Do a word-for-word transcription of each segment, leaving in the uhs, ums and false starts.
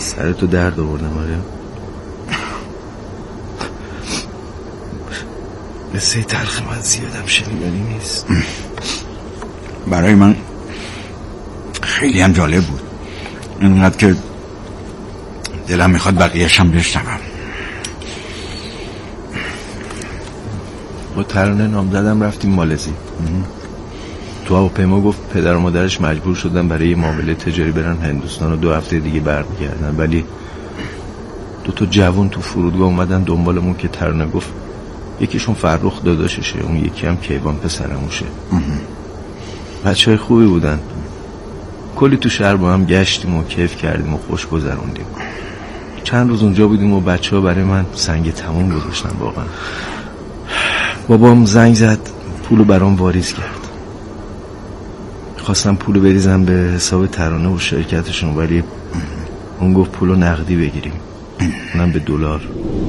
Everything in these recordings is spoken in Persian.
سرتو درد آوردم. آره قصه تلخ من زیادم شنیدنی نیست. برای من خیلی هم جالب بود، اینقدر که دلم میخواد بقیه‌اش هم بشنوم. با ترانه نامزدم رفتیم مالزی. تو هواپیما گفت پدر و مادرش مجبور شدن برای یه معامله تجاری برن هندوستان و دو هفته دیگه برمیگردن، ولی دو تا جوون تو فرودگاه اومدن دنبالمون که ترانه گفت یکیشون فرخ داداششه، اون یکی هم کیوان پسرموشه. بچه های خوبی بودن، کلی تو شهر با هم گشتیم و کیف کردیم و خوش گذروندیم. چند روز اونجا بودیم و بچه ها برای من سنگ تموم گذاشتن. واقعا بابام زنگ زد پولو برام واریز کرد. خواستم پولو بریزم به حساب ترانه و شرکتشون، ولی اون گفت پولو نقدی بگیریم، اونم به دلار.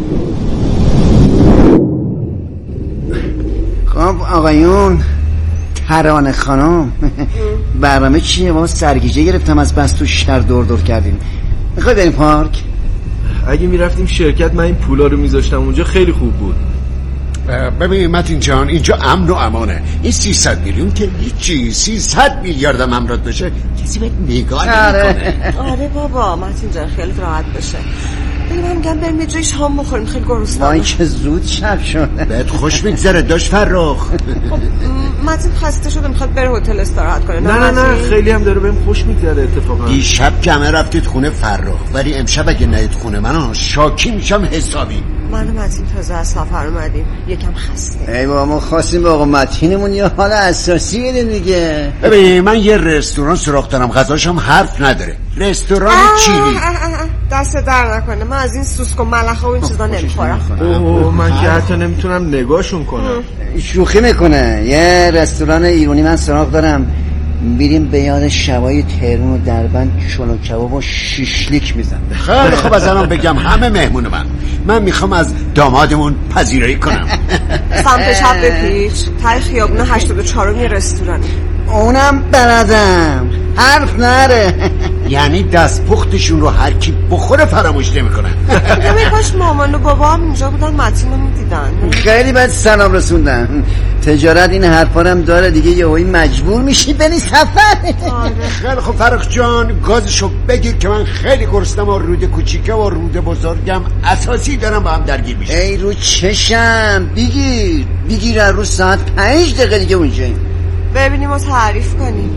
خب آقایون، ترانه خانم، برنامه چیه؟ ما سرگیجه گرفتم از بس تو شهر دور دور کردیم. میخوای بریم پارک؟ اگه میرفتیم شرکت من این پولا رو میذاشتم اونجا، خیلی خوب بود. ببین متین جان، اینجا امن و امانه. این سیصد میلیون که هیچی، سیصد میلیارد هم امراد بشه کسی بهت نگاه نمیکنه. آره بابا متین جان خیلی راحت بشه. بریم هم گم بریم یه جای شام بخوریم، خیلی گرسنه‌ام. وای چه زود شب شد. بهت خوش میگذره داش فرخ؟ خب متین خسته شده میخواد بره هتل استراحت کنه. نه نه نه خیلی هم داره بهم خوش میگذره. اتفاقا دیشب جمعه رفتید خونه فرخ، ولی امشب اگه نید خونه منو شاکی میشم حسابی. من و متین تازه از سفر اومدیم، یکم خسته. ای بابا ما خواستیم به آقا متینمون یه حال اساسی بدیم دیگه. ببین من یه رستوران سراغ دارم، غذاش هم حرف نداره، رستوران چینی. دست در نکنه، من از این سوسک و ملخ و این چیزا نمیخورم. اوه من که حتی نمیتونم نگاهشون کنم. شوخی میکنه. یه رستوران ایرانی من سراغ دارم، میریم به یاد شبای تهران و دربند چلو کباب و شیشلیک میزن. خیلی خوب از الان بگم همه مهمون من من میخوام از دامادمون پذیرایی کنم. سمت شب بپیچ تای خیابون هشتاد و چهار یه رستوران، اونم بردم حرف نره. یعنی دست پختشون رو هر کی بخوره فراموش نمیکنن. نمی کاش مامان و بابا هم اینجا بودن متین رو میدیدن. خیلی بد سلام رسوندن. تجارت این حرفا هم داره دیگه، یهویی مجبور میشی بری سفر. خیلی خوب فرخ جان، گازشو بگیر که من خیلی گرسنم و رود کوچیکه و رود بزرگم اساسی دارم با هم درگیر میشه. ای رو چشم بگیر بگیر، رو ساعت پنج دقیقه دیگه اونجاییم. ببینیم و تعریف کنیم.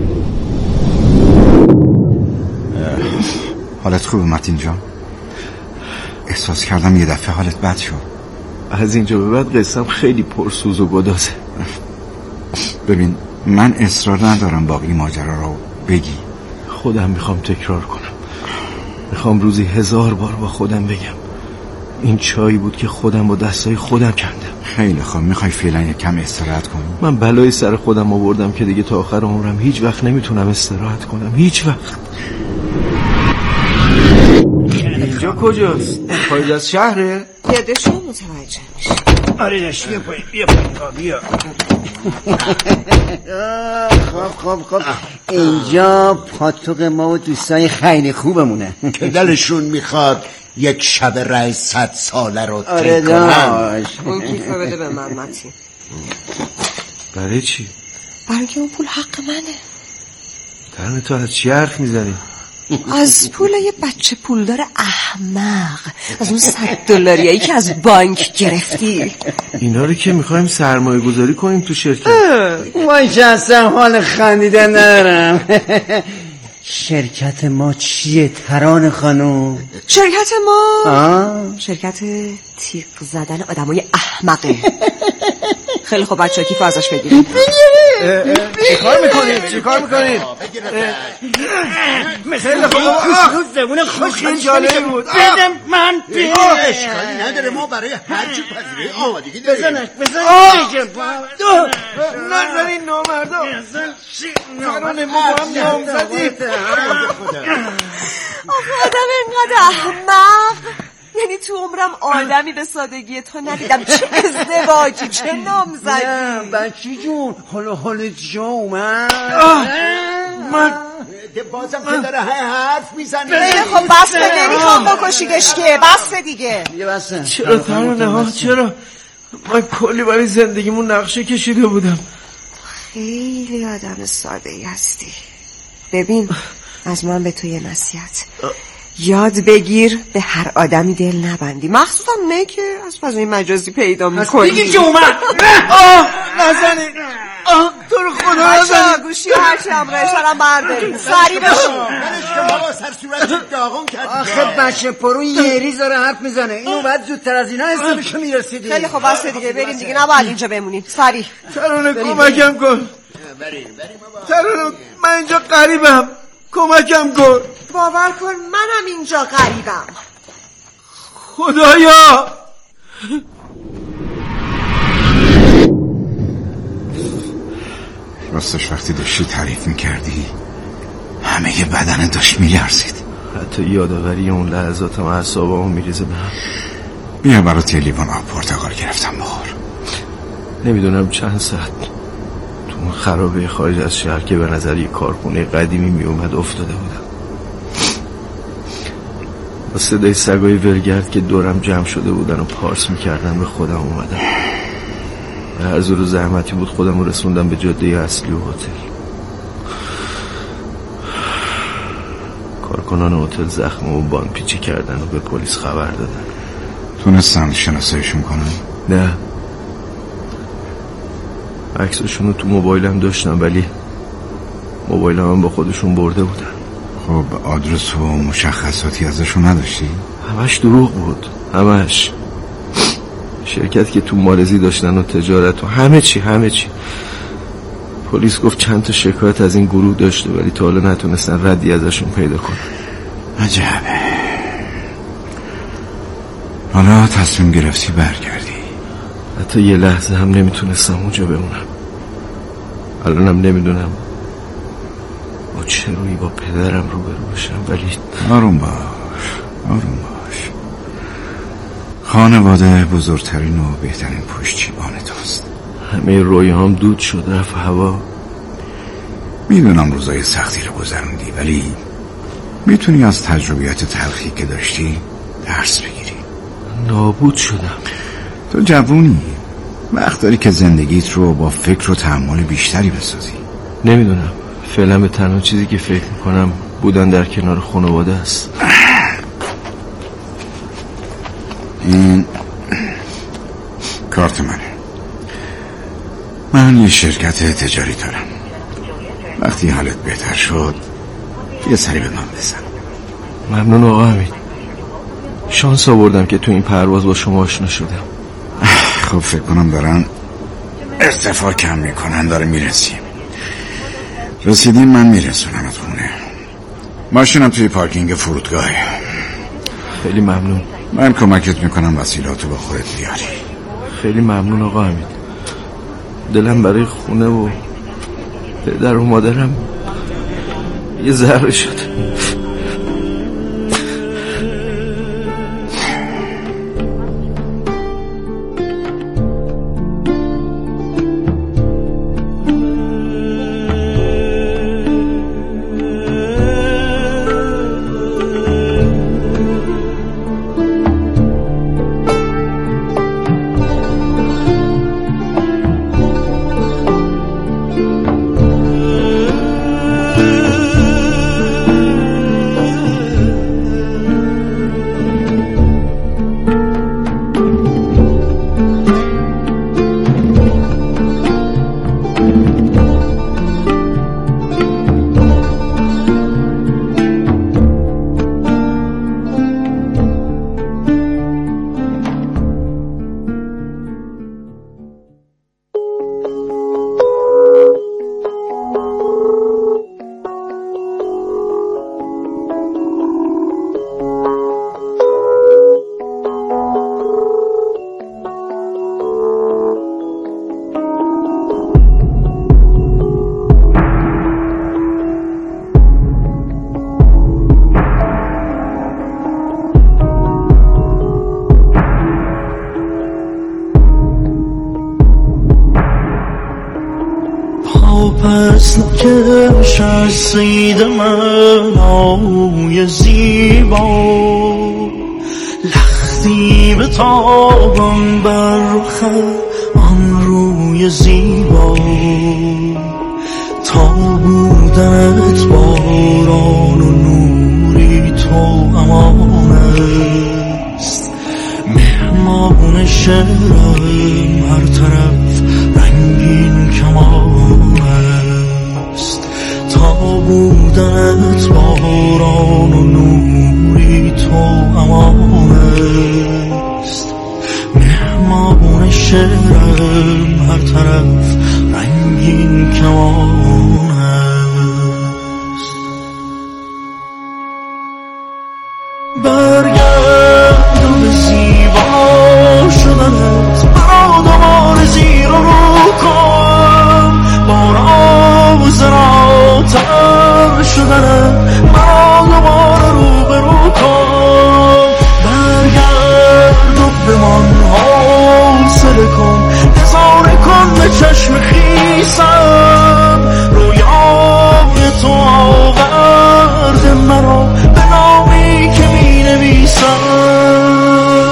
حالت خوبه متین جان؟ احساس کردم یه دفعه حالت بد شد. از اینجا به بعد قصم خیلی پرسوز و گدازه. ببین من اصرار ندارم باقی ماجرا رو بگی، خودم میخوام تکرار کنم. میخوام روزی هزار بار با خودم بگم این چایی بود که خودم با دستای خودم کندم. خیلی خوب، میخوای فعلا یک کم استراحت کنی؟ من بلای سر خودم آوردم که دیگه تا آخر عمرم هیچ وقت نمیتونم استراحت کنم، هیچ وقت. اینجا کجاست؟ خارج از شهره؟ یاده شما متوجه میشه. آره داشت بیا پایین بیا پایین بیا. خب خب خب اینجا پاتوق ما و دوستای خیلی خوبمونه که دلشون میخواد یک شب رای صد ساله رو آره داشت. اون کیفه بده به من متین. برای چی؟ برای که اون پول حق منه. ترانه تو از چی حرف میزنی؟ از پول یه بچه پولدار احمق، از اون صد دلاریایی که از بانک گرفتی. اینا رو که میخوایم سرمایه گذاری کنیم تو شرکت. وای که اصلا حال خندیدن ندارم. شرکت ما چیه ترانه خانم؟ شرکت ما آه؟ شرکت تیغ زدن آدمای احمقه. خیلی خوب بچه ها کیف ازش بگیریم. چیکار میکنید؟ چیکار میکنید؟ خیلی خوب زبون خوش جالب بود. بدم من بیه اشکالی نداره، ما برای هرچی پذیره آمادگی داریم. بزنش بزنش نزنین نامردا. ترانه ما با هم نام زدیم. آخه آدم اینقدر احمق، یعنی تو عمرم آدمی به سادگی تو ندیدم. چه ازدواجی، چه نامزدی. نه بچی جون، حالا حالت جا اومد. من بازم که داره حرف میزنه. خب بس بده، نمیخوام بکشیدش که. بس دیگه دیگه بسه. چرا ترانه ها چرا؟ من کلی برای زندگیمون نقشه کشیده بودم. خیلی آدم ساده ای هستی. ببین از من به تو یه نصیحت، یاد بگیر به هر آدمی دل نبندی، مخصوصا نه که از فضای مجازی پیدا میکنی. دیگه که اومد آه نزنی، آه تو رو خدا نزنی. گوشی و هرچی همراهش دارم برداریم. سری بشو. منش که بابا سر صورت داغون کرد. آخه بچه پرون یه ریز داره حرف میزنه. اینو بعد زودتر از اینا حسابشو میرسیدی. خیلی خوب بس دیگه، بریم دیگه، نباید اینجا بمونیم. سری ترانه کمکم کن. ترانه من اینجا غریبم، کمکم کن. باور کن منم اینجا غریبم. خدایا راستش وقتی داشتی تعریف میکردی همه یه بدن داشت میلرزید. حتی یادآوری اون لحظاتم اعصابمو میریزه به هم. بیا برات یه لیوان آب پرتقال گرفتم بخور. نمیدونم چند ساعت تو اون خرابه خارج از شهر که به نظر یه کارخونه قدیمی میومد افتاده بودم. با صدای سگای ولگرد که دورم جمع شده بودن و پارس میکردن به خودم اومدم. به هر زور و زحمتی بود خودم رو رسوندم به جاده اصلی و هتل. کارکنان هتل زخم و بان پیچی کردن و به پلیس خبر دادن. تونستن شناساییشون کنن؟ نه، عکسشون رو تو موبایلم داشتم ولی موبایلم هم با خودشون برده بودن. خب آدرس و مشخصاتی ازشون نداشتی؟ همش دروغ بود، همش. شرکت که تو مالزی داشتن و تجارت و همه چی همه چی. پلیس گفت چند تا شکایت از این گروه داشته ولی تا حالا نتونستن ردی ازشون پیدا کنن. عجبه. حالا تصمیم گرفتی برگردی؟ حتی یه لحظه هم نمیتونستم اونجا بمونم. الانم نمیدونم با چه روی با پدرم روبرو بشم ولی آروم باش، آروم باش. خانواده بزرگترین و بهترین پشتیبان توست. همه رویاهام دود شد، رفت هوا. میدونم روزای سختی رو گذروندی ولی میتونی از تجربیات تلخی که داشتی درس بگیری. نابود شدم. تو جوونی، وقت داری که زندگیت رو با فکر و تحمل بیشتری بسازی. نمیدونم، فعلا به تنها چیزی که فکر میکنم بودن در کنار خانواده است. این کارت منه. من یه شرکت تجاری دارم. وقتی حالت بهتر شد یه سری به من بزن. ممنون آقا حمید. شانس آوردم که تو این پرواز با شما آشنا شدم. خب فکر کنم دارن ارتفاع کم میکنن، داره میرسیم. رسیدیم من میرسونمت خونه. ماشینم توی پارکینگ فرودگاهه. خیلی ممنون. من کمکت میکنم وسیلاتو با خودت بیاری. خیلی ممنون آقا حمید. دلم برای خونه و پدر و مادرم یه ذره شد. پس نکش کش از سید منای زیبا لختی به تابم بر رخ آن روی زیبا تا بودنت باران و نوری تو امان است مهمان شعرم هر طرف رنگین کمان است تا بودنت باران و نوری تو امان است مهمان شعرم هر طرف رنگین کمان است برگرد و به زیبا شدنت برا دوباره زیر و رو کن بار آوز را تر شدنت برا دوباره رو به رو کن برگرد و بمان حوصله کن نظاره کن به چشم خیسم رویای تو آورده مرا به نامی که می نویسم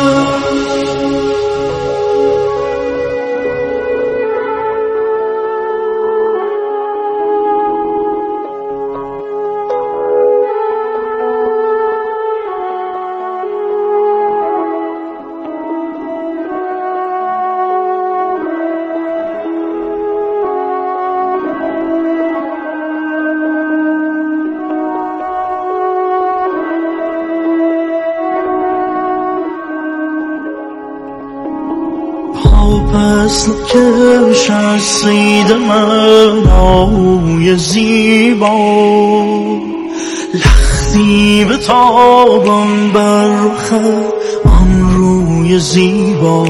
پس نکش از سید منای زیبا لختی به تابم بر رخ آن روی زیبا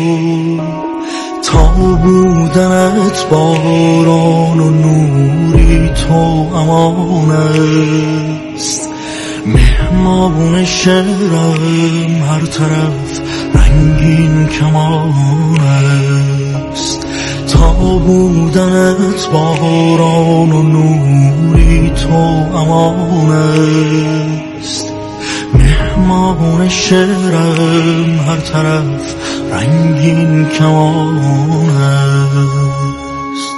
تا بودنت باران و نوری تو امان است مهمان شعرم هر طرف رنگین کمان است تا بودنت باران و نوری تو امان است مهمان شعرم هر طرف رنگین کمان است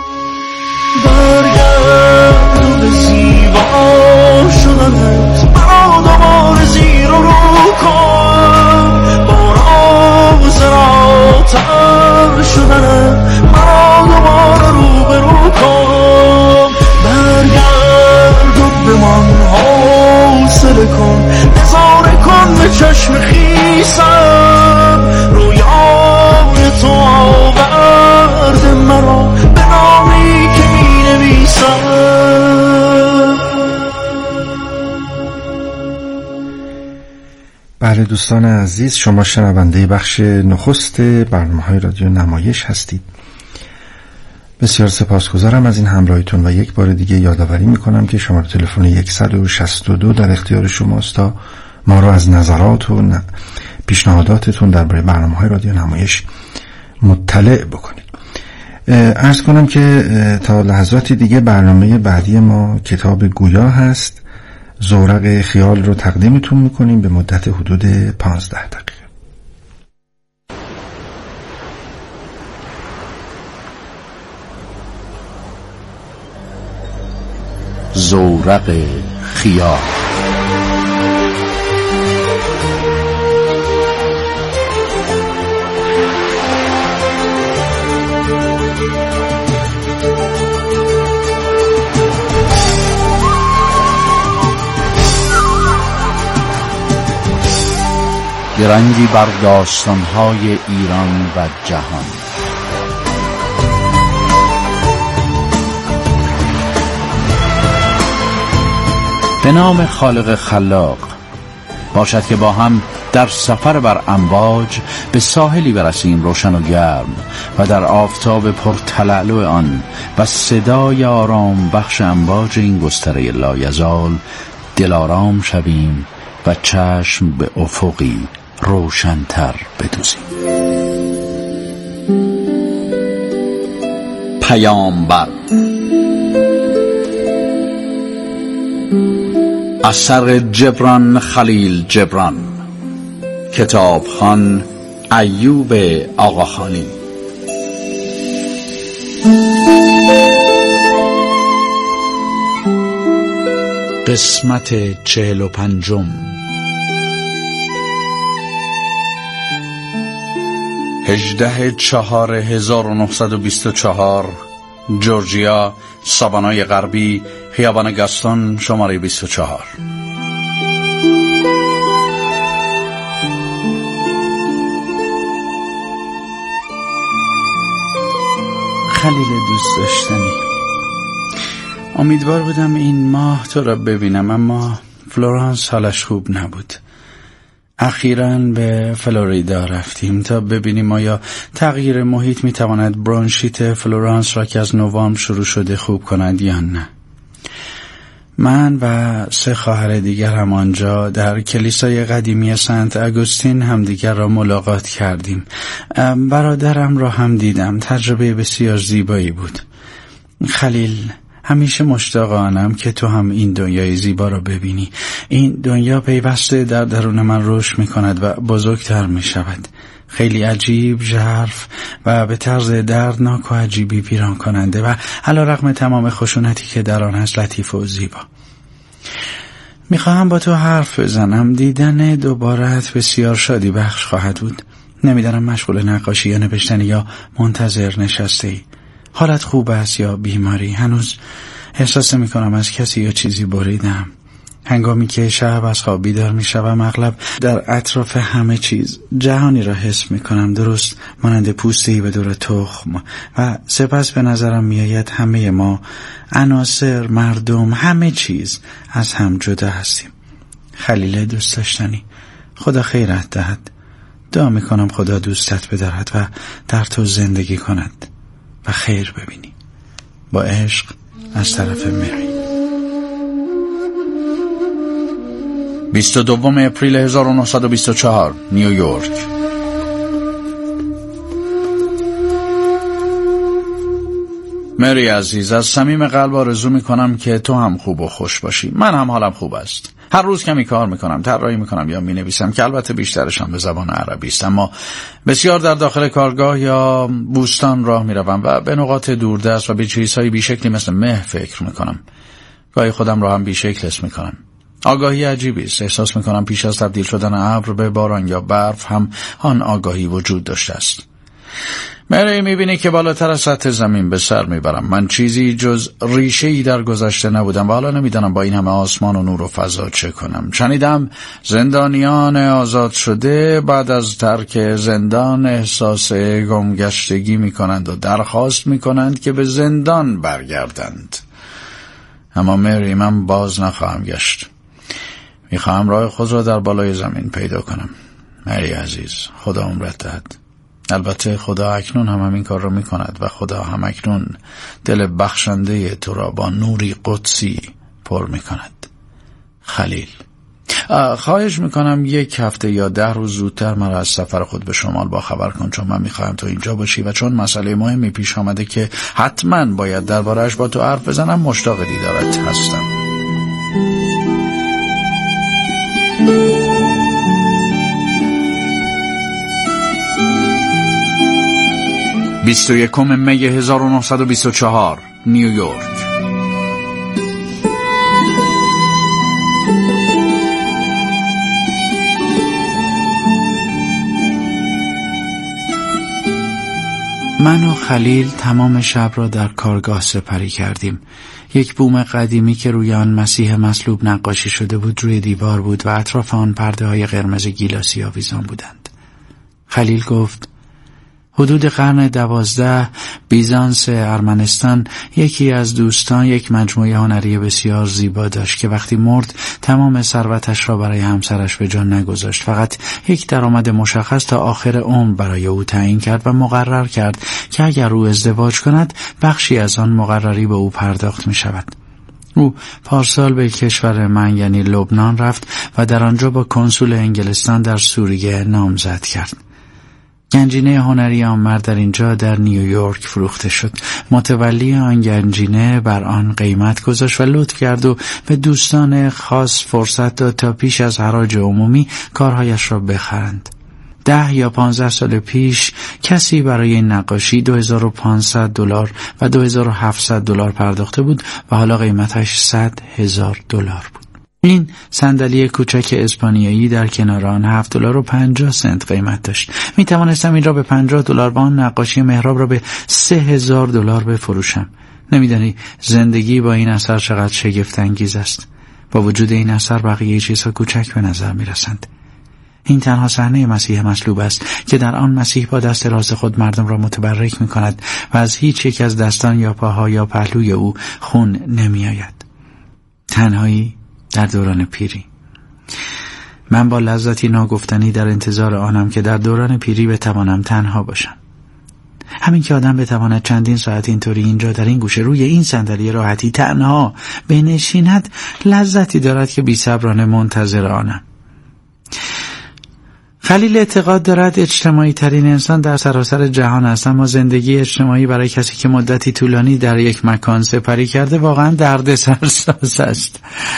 برگرد و به زیبا شدنت برا دوباره زیر و رو کن را تر شدنت مرا دوباره رو به رو کن برگرد و بمان حوصله کن نظاره کن به چشم خیسم رویای تو آورده مرا به نامی که می نویسم. بله دوستان عزیز، شما شنونده بخش نخست برنامه‌های رادیو نمایش هستید. بسیار سپاسگزارم از این همراهیتون و یک بار دیگه یادآوری میکنم که شماره تلفن صد و شصت و دو در اختیار شماست تا ما رو از نظرات و پیشنهاداتتون درباره برنامه‌های رادیو نمایش مطلع بکنید. عرض کنم که تا لحظاتی دیگه برنامه بعدی ما کتاب گویا هست. زورق خیال رو تقدیمتون میکنیم به مدت حدود پانزده دقیقه. زورق خیال. گرنگی بر داستان‌های ایران و جهان. به نام خالق خلاق، باشد که با هم در سفر بر امواج به ساحلی برسیم روشن و گرم و در آفتاب پرتلالو آن و صدای آرام بخش امواج این گستره لایزال دلارام شویم و چشم به افقی روشن‌تر بدوزیم. پیامبر. اثر جبران خلیل جبران، کتابخوان ایوب آقاخانی. قسمت چهل و پنجم. هجده چهار هزار و نهصد و بیست و چهار، جورجیا، ساوانای غربی، خیابان گاستون، شماره بیست و چهار. خلیل دوست داشتنی، امیدوار بودم این ماه تو را ببینم، اما فلورانس حالش خوب نبود. اخیراً به فلوریدا رفتیم تا ببینیم آیا تغییر محیط میتواند برونشیت فلورانس را که از نوامبر شروع شده خوب کند یا نه. من و سه خواهر دیگر هم آنجا در کلیسای قدیمی سنت اگوستین همدیگر را ملاقات کردیم. برادرم را هم دیدم. تجربه بسیار زیبایی بود. خلیل، همیشه مشتاق آنم که تو هم این دنیای زیبا را ببینی. این دنیا پیوسته در درون من رشد می کند و بزرگتر می شود. خیلی عجیب، ژرف و به طرز دردناک و عجیبی ویران کننده و علیرغم تمام خشونتی که در آن هست لطیف و زیبا. میخواهم با تو حرف بزنم. دیدن دوبارت بسیار شادی بخش خواهد بود. نمیدانم مشغول نقاشی یا نوشتن یا منتظر نشسته ای. حالت خوب است یا بیماری؟ هنوز احساس میکنم از کسی یا چیزی بریدم. هنگامی که شب از خواب بیدار میشوم اغلب در اطراف همه چیز جهانی را حس میکنم، درست مانند پوسته‌ای به دور تخم، و سپس به نظرم میآید همه ما، عناصر، مردم، همه چیز از هم جدا هستیم. خلیل دوست داشتنی، خدا خیرت دهد. دعا میکنم خدا دوستت بدارد و در تو زندگی کند و خیر ببینی. با عشق، از طرف مری. بیست و دوم اپریل هزار و نهصد و بیست و چهار، نیویورک. مری عزیز، از صمیم قلب آرزو میکنم که تو هم خوب و خوش باشی. من هم حالم خوب است. هر روز کمی کار میکنم، طراحی میکنم یا مینویسم که البته بیشترشم به زبان عربی است، اما بسیار در داخل کارگاه یا بوستان راه میروم و به نقاط دوردست و به چیزهای بیشکلی مثل مه فکر میکنم. گاهی خودم را هم بیشکل حس میکنم. آگاهی عجیبی است. احساس میکنم پیش از تبدیل شدن ابر به باران یا برف هم آن آگاهی وجود داشته است. مری، میبینی که بالاتر از سطح زمین به سر میبرم. من چیزی جز ریشه‌ای در گذشته نبودم و حالا نمیدانم با این همه آسمان و نور و فضا چه کنم. شنیدم زندانیان آزاد شده بعد از ترک زندان احساس گمگشتگی میکنند و درخواست میکنند که به زندان برگردند. اما مری، من باز نخواهم گشت. میخواهم راه خود را در بالای زمین پیدا کنم. مری عزیز، خدا عمرت دهد. البته خدا اکنون هم همین کار را میکند و خدا هم اکنون دل بخشنده تو را با نوری قدسی پر میکند. خلیل. خواهش میکنم یک هفته یا ده روز زودتر مرا از سفر خود به شمال با خبر کن، چون من میخواهم تو اینجا باشی و چون مسئله مهمی پیش آمده که حتما باید درباره‌اش با تو حرف بزنم مشتاق دیدارت هستم. بیست و یکم می هزار و نهصد و بیست و چهار، نیویورک. من و خلیل تمام شب را در کارگاه سپری کردیم. یک بوم قدیمی که روی آن مسیح مصلوب نقاشی شده بود روی دیوار بود و اطراف آن پرده های قرمز گیلاسی آویزان بودند. خلیل گفت حدود قرن دوازده بیزانس ارمنستان یکی از دوستان یک مجموعه هنری بسیار زیبا داشت که وقتی مرد تمام ثروتش را برای همسرش به جا نگذاشت. فقط یک درآمد مشخص تا آخر عمر برای او تعیین کرد و مقرر کرد که اگر او ازدواج کند بخشی از آن مقرری به او پرداخت می شود. او پارسال به کشور من یعنی لبنان رفت و در آنجا با کنسول انگلستان در سوریه نامزد کرد. گنجینه هنری آن مرد در اینجا در نیویورک فروخته شد. متولی آن گنجینه بر آن قیمت گذاشت و لطف کرد و به دوستان خاص فرصت داد تا پیش از حراج عمومی کارهایش را بخرند. ده یا پانزده سال پیش کسی برای این نقاشی دو هزار و پانصد دلار و دو هزار و هفتصد دلار پرداخته بود و حالا قیمتش صد هزار دلار بود. این صندلی کوچک اسپانیایی در کنار آن هفت دلار و پنجاه سنت قیمت داشت. می توانستم این را به پنجاه دلار و آن نقاشی محراب را به سه هزار دلار بفروشم. نمیدانی زندگی با این اثر چقدر شگفت انگیز است. با وجود این اثر بقیه چیزها کوچک به نظر می رسند. این تنها صحنه مسیح مصلوب است که در آن مسیح با دست راست خود مردم را متبرک می کند و از هیچ یک از دستان یا پاها یا پهلوی او خون نمی آید. تنهایی در دوران پیری. من با لذتی ناگفتنی در انتظار آنم که در دوران پیری بتوانم تنها باشم. همین که آدم بتواند چندین ساعت اینطوری اینجا در این گوشه روی این صندلی راحتی تنها بنشیند، لذتی دارد که بی‌صبرانه منتظر آنم. خلیل اعتقاد دارد اجتماعی ترین انسان در سراسر جهان است، اما زندگی اجتماعی برای کسی که مدتی طولانی در یک مکان سپری کرده واقعا دردسرساز است.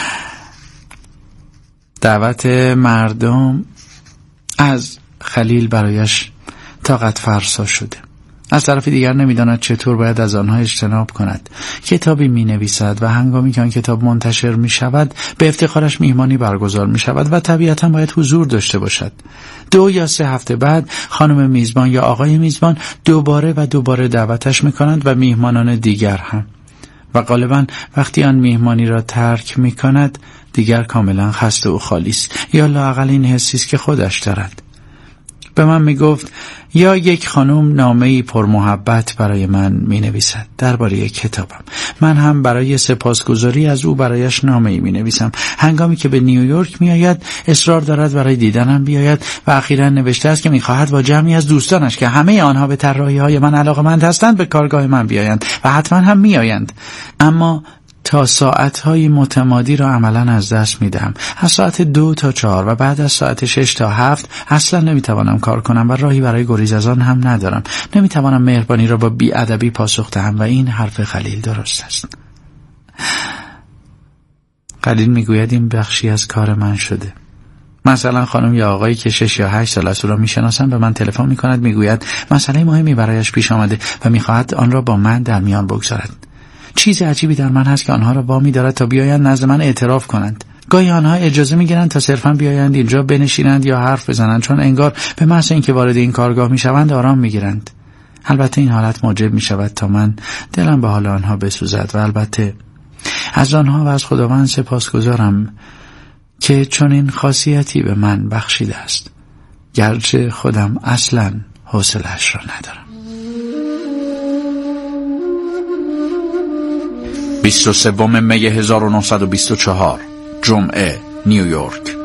دعوت مردم از خلیل برایش طاقت فرسا شده. از طرف دیگر نمیداند چطور باید از آنها اجتناب کند. کتابی می نویسد و هنگامی که آن کتاب منتشر می شود به افتخارش میهمانی برگزار می شود و طبیعتا باید حضور داشته باشد. دو یا سه هفته بعد خانم میزبان یا آقای میزبان دوباره و دوباره دعوتش می کنند و میهمانان دیگر هم. و غالبا وقتی آن میهمانی را ترک می کند دیگر کاملا خسته و خالی است، یا لااقل این حسی است که خودش دارد. به من می گفت یا یک خانم نامه‌ای پر محبت برای من می نویسد درباره یک کتابم. من هم برای سپاسگزاری از او برایش نامه‌ای می نویسم. هنگامی که به نیویورک می آید اصرار دارد برای دیدنم بیاید و اخیراً نوشته است که می خواهد با جمعی از دوستانش که همه آنها به طراحی‌های من علاقه‌مند هستند به کارگاه من بیایند و حتما هم می آیند. اما تا ساعتهای متمادی را عملاً از دست میدم. از ساعت دو تا چهار و بعد از ساعت شش تا هفت اصلا نمیتوانم کار کنم و راهی برای گریز از آن هم ندارم. نمیتوانم مهربانی را با بی‌ادبی پاسخ دهم و این حرف خلیل درست است. خلیل میگوید این بخشی از کار من شده. مثلا خانم یا آقایی که شش یا هشت سال است او را میشناسند به من تلفن میکند، میگوید مسئله مهمی برایش پیش آمده و میخواهد آن را با من در میان بگذارد. چیز عجیبی در من هست که آنها را وامی دارد تا بیایند نزد من اعتراف کنند. گاهی آنها اجازه میگیرند تا صرفاً بیایند اینجا بنشینند یا حرف بزنند، چون انگار به محض اینکه وارد این کارگاه میشوند آرام میگیرند. البته این حالت موجب میشود تا من دلم به حال آنها بسوزد و البته از آنها و از خداوند سپاسگزارم که چنین خاصیتی به من بخشیده است، گرچه خودم اصلاً حوصله‌اش را ندارم. بیست و سوم می هزار و نهصد و بیست و چهار جمعه، نیویورک.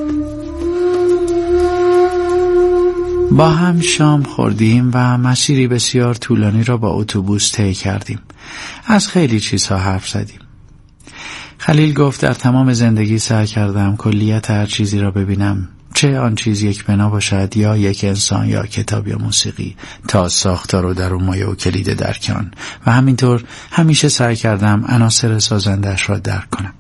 با هم شام خوردیم و مسیری بسیار طولانی را با اتوبوس طی کردیم. از خیلی چیزها حرف زدیم. خلیل گفت در تمام زندگی سعی کردم کلیت هر چیزی را ببینم، چه آن چیز یک بنا باشد یا یک انسان یا کتاب یا موسیقی، تا ساختار و درون مایه و کلید درکان، و همینطور همیشه سعی کردم عناصر سازندش را درک کنم.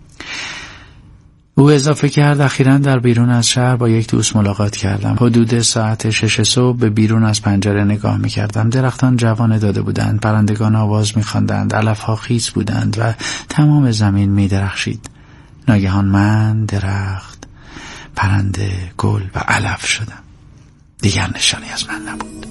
او اضافه کرد اخیراً در بیرون از شهر با یک دوست ملاقات کردم. حدود ساعت شش صبح به بیرون از پنجره نگاه می کردم. درختان جوانه داده بودند، پرندگان آواز می خواندند، علفها خیس بودند و تمام زمین می درخشید. ناگهان من، درخت، پرنده، گل و علف شدم. دیگر نشانی از من نبود.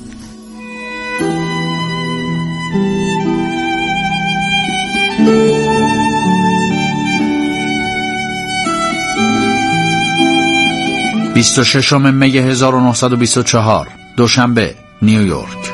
بیست و ششم می هزار و نهصد و بیست و چهار دوشنبه، نیویورک.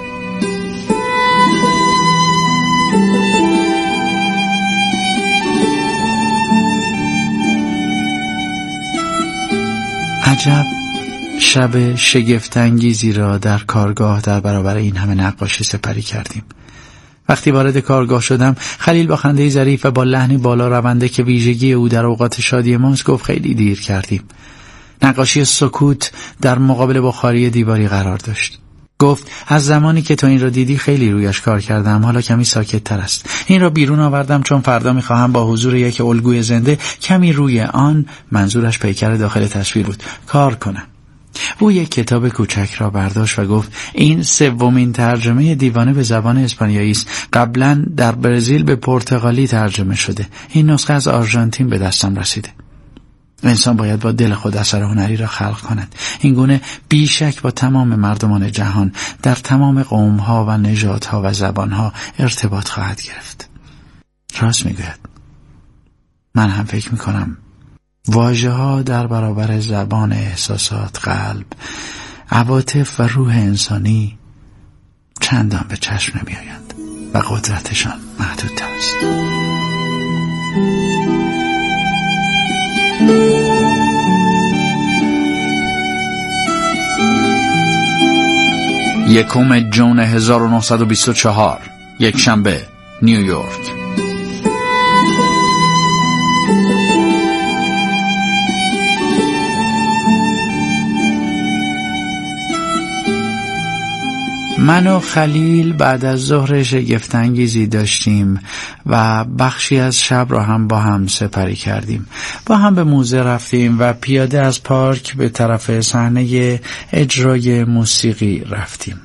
عجب شب شگفت‌انگیزی را در کارگاه در برابر این همه نقاشی سپری کردیم. وقتی وارد کارگاه شدم خلیل با خنده‌ای ظریف و با لحنی بالا رونده که ویژگی او در اوقات شادی ماست گفت خیلی دیر کردیم. نقاشی سکوت در مقابل بخاری دیواری قرار داشت. گفت از زمانی که تو این رو دیدی خیلی رویش کار کردم، حالا کمی ساکت تر است. این رو بیرون آوردم چون فردا میخواهم با حضور یک الگوی زنده کمی روی آن، منظورش پیکر داخل تصویر بود، کار کنم. او یک کتاب کوچک را برداشت و گفت این سومین ترجمه دیوانه به زبان اسپانیایی است. قبلا در برزیل به پرتغالی ترجمه شده. این نسخه از آرژانتین به دستم رسیده. انسان باید با دل خود اثر هنری را خلق کند. این گونه بیشک با تمام مردمان جهان در تمام قومها و نژادها و زبانها ارتباط خواهد گرفت. راست میگوید. من هم فکر میکنم واژه ها در برابر زبان احساسات، قلب، عواطف و روح انسانی چندان به چشم نمی آیند و قدرتشان محدود است. یکم ژوئن هزار و نهصد و بیست و چهار، یک شنبه، نیویورک. من و خلیل بعد از ظهر شگفت‌انگیزی داشتیم و بخشی از شب را هم با هم سپری کردیم. با هم به موزه رفتیم و پیاده از پارک به طرف صحنه اجرای موسیقی رفتیم.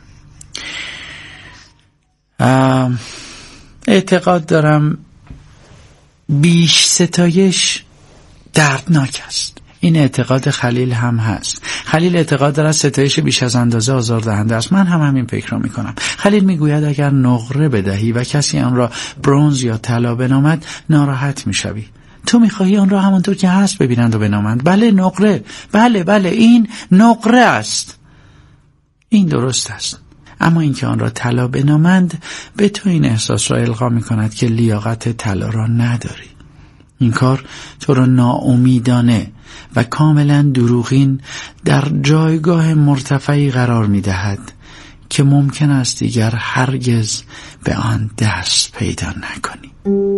اعتقاد دارم بیش ستایش دردناک است. این اعتقاد خلیل هم هست. خلیل اعتقاد دارد ستایش بیش از اندازه آزاردهنده است. من هم همین فکر را میکنم. خلیل میگوید اگر نقره بدهی و کسی آن را برنز یا طلا بنامد ناراحت میشوی. تو میخواهی آن را همانطور که هست ببینند و بنامند. بله نقره، بله بله این نقره است. این درست است. اما اینکه آن را طلا بنامند به تو این احساس را القا میکند که لیاقت طلا را نداری. این کار تو را ناامیدانه و کاملا دروغین در جایگاه مرتفعی قرار می دهد که ممکن است دیگر هرگز به آن دست پیدا نکنی.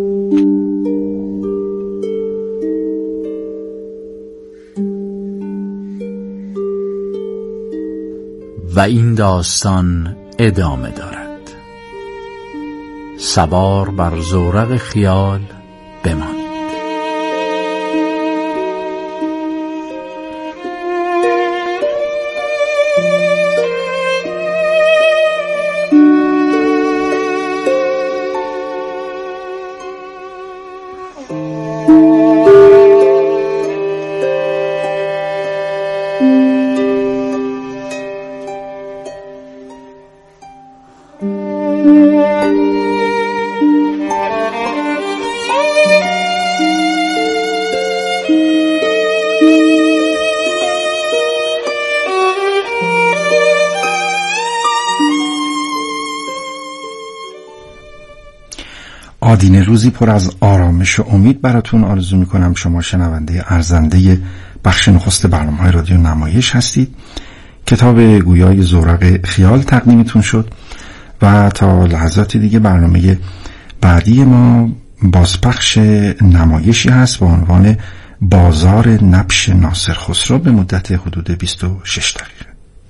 و این داستان ادامه دارد. سوار بر زورق خیال بمان. آدینه روزی پر از آرامش و امید براتون آرزو میکنم. شما شنونده ارزنده بخش نخست برنامه‌های رادیو نمایش هستید. کتاب گویای زورق خیال تقدیمتون شد و تا لحظات دیگه برنامه بعدی ما بازپخش نمایشی هست با عنوان بازار نبش ناصر خسرو به مدت حدود بیست و شش دقیقه.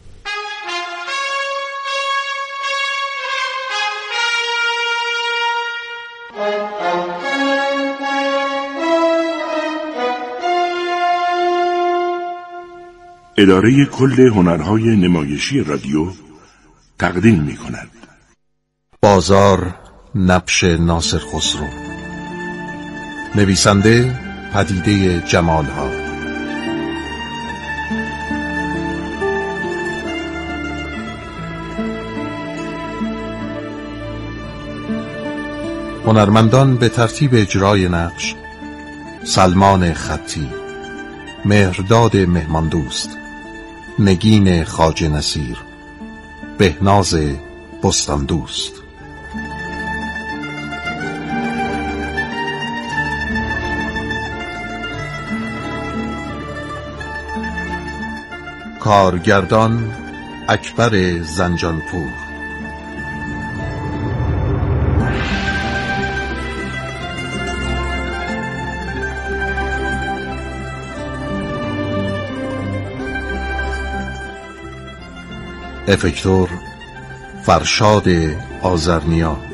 اداره کل هنرهای نمایشی رادیو تقدیم می کند بازار نبش ناصر خسرو. نویسنده پدیده جمالها. هنرمندان به ترتیب اجرای نقش: سلمان خطی، مهرداد مهماندوست، نگین خواجه نصیر، بهناز بستاندوست. کارگردان اکبر زنجانپور. افکتور فرشاد آذرنیا.